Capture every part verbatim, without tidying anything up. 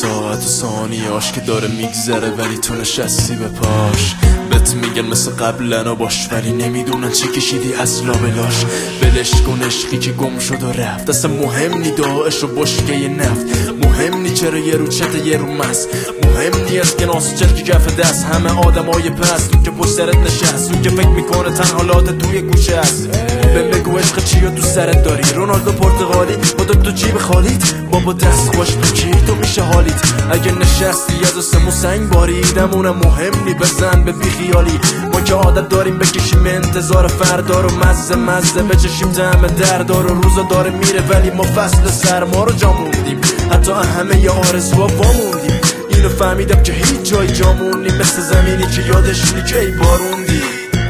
ساعت و ثانیه‌اش که داره میگذره ولی تو نشستی به پاش. بهت میگن مثل قبلنا باش ولی نمیدونن چی کشیدی از لابلاش. ولش کن عشقی که گم شد و رفت، اصلا مهم نی داعش و بشکه نفت، مهم نی چرا یه رو چته یه رو مست، مهم نی از کناس چرکی کف دست. همه آدمای پست اون که پشت سرت نشست، اون که فکر میکنه تنحالات توی گوشه است. بهم بگو عشق چی تو سرت داری؟ رونالدو پرتغالی خودت تو جیب خالیت، بابا دست خوش تو کی تو میشه حالیت. اگه نشستی از آسمون سنگ باریدمونم مهم نی بزن به بیخیالی. ما که عادت داریم بکشیم انتظار فردا رو، مزه مزه بچشیم طعم دردا رو. روزا داره میره ولی ما فصل سرما رو جا موندیم، حتی همه ی آرزوها واموندیم. اینو فهمیدم که هیچ جای جامون نیم، مثل زمینی که یادش نی کی باروندی.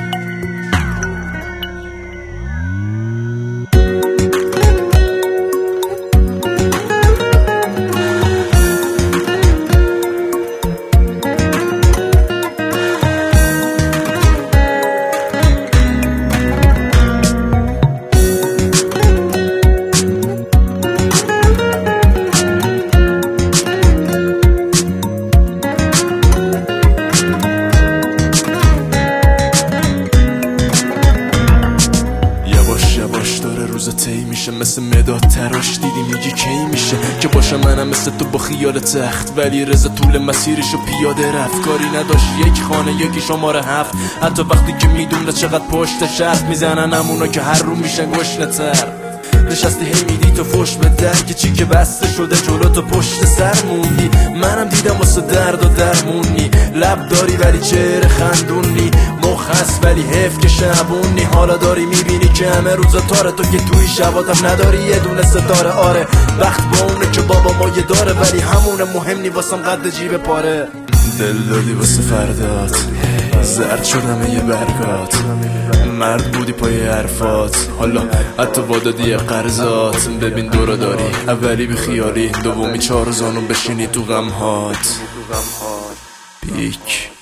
روزا تی میشه مثل مداد تراش دیدی میگی کی میشه که باشم منم مثل تو با خیال تخت. ولی رضا طول مسیرشو پیاده رفت، کاری نداشت یک خانه یکی شماره هفت. حتی وقتی که میدونه چقدر پشت شرط میزنن همونا که هر رو میشن گشنه تر. نشستی هی میدی تو فش به در که چی که بسته شده جلو تو پشت سر موندی. منم دیدم واسه درد و درمونی، لب داری ولی چهره خندونی، مخ هست ولی حیف که شبونی. حالا داری میبینی که همه روزا تاره، تو که توی شباتم نداری یه دونه ستاره. آره وقت با اونه که بابا ما یه داره ولی همونه مهم نی واسم قد جیب پاره. دل دادی واسه فردات، زرد شدم یه برگات، مرد بودی پای حرفات، حالا حتی وادادی قرضات. ببین دورا داری اولی بی خیالی، دومی چهار زانون بشینی تو غمهات. پیک